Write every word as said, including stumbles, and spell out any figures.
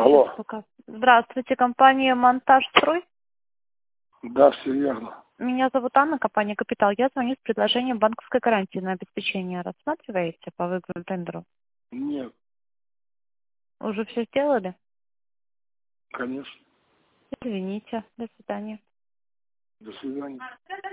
Алло. Сейчас пока. Здравствуйте, компания «Монтажстрой». Да, все верно. Меня зовут Анна, компания «Капитал». Я звоню с предложением банковской гарантии на обеспечение. Рассматриваете по выигранному тендеру? Нет, Уже все сделали? конечно. Извините. До свидания. До свидания.